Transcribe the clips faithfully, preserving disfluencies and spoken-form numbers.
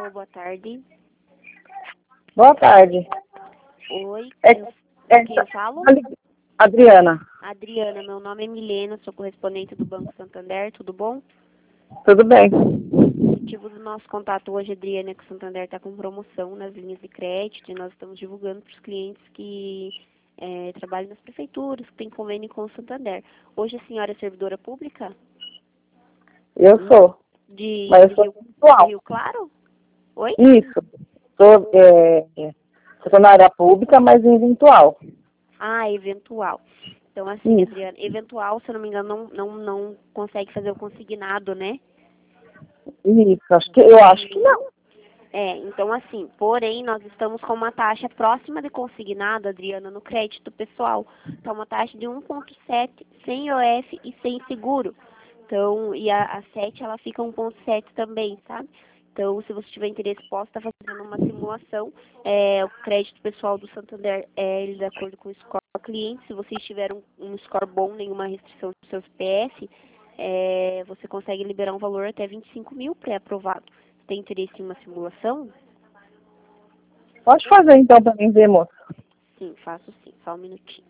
Alô, boa tarde. Boa tarde. Oi, É, eu, é, quem eu falo? Adriana, Adriana, meu nome é Milena, sou correspondente do Banco Santander, tudo bom? tudo bem? O motivo do nosso contato hoje, Adriana, é que o Santander está com promoção nas linhas de crédito e nós estamos divulgando para os clientes que é, trabalham nas prefeituras, que têm convênio com o Santander. Hoje a senhora é servidora pública Eu sou, de, mas de, eu sou Rio, de virtual. Rio Claro? Oi? Isso. Sou, é, é, sou na área pública, mas em virtual. Ah, eventual. Então, assim, Isso. Adriana, eventual, se eu não me engano, não, não, não consegue fazer o consignado, né? Isso. Acho que, eu acho que não. É, então, assim, porém, nós estamos com uma taxa próxima de consignado, Adriana, no crédito pessoal. Então, uma taxa de um vírgula sete, sem O F e sem seguro. Então, e a, a sete, ela fica um vírgula sete também, sabe? Então, se você tiver interesse, posso estar fazendo uma simulação. É, o crédito pessoal do Santander é ele de acordo com o score do cliente. Se vocês tiverem um, um score bom, nenhuma restrição do seu C P F, é, você consegue liberar um valor até vinte e cinco mil pré-aprovado. Tem interesse em uma simulação? Pode fazer então para mim ver, moça. Sim, faço sim. Só um minutinho.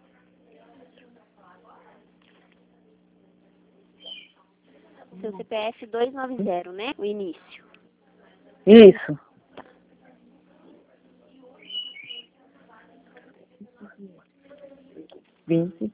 Seu C P F duzentos e noventa, né? O início. Isso. Vinte.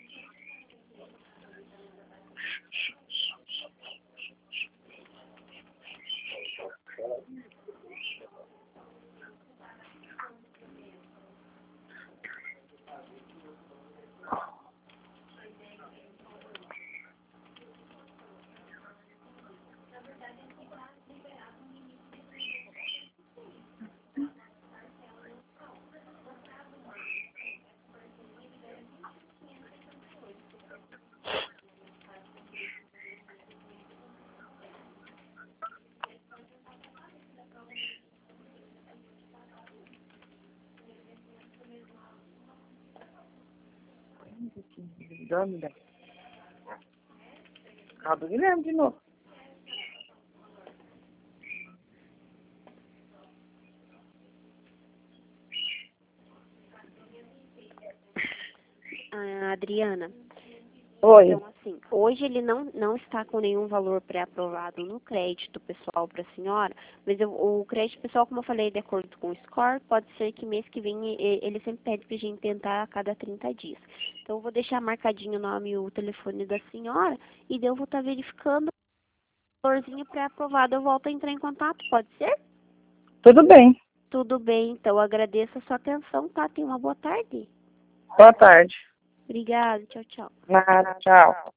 Dorme, né? Ah, do Guilherme de novo. Ah, Adriana. Oi. Então, assim, hoje ele não, não está com nenhum valor pré-aprovado no crédito pessoal para a senhora, mas eu, o crédito pessoal, como eu falei, de acordo com o score, pode ser que mês que vem e- ele sempre pede para a gente tentar a cada trinta dias. Então, eu vou deixar marcadinho o nome e o telefone da senhora e daí eu vou estar verificando o valorzinho pré-aprovado. Eu volto a entrar em contato, pode ser? Tudo bem. Tudo bem, então agradeço a sua atenção, tá? Tenha uma boa tarde. Boa tarde. Obrigada, tchau, tchau. Nada, tchau.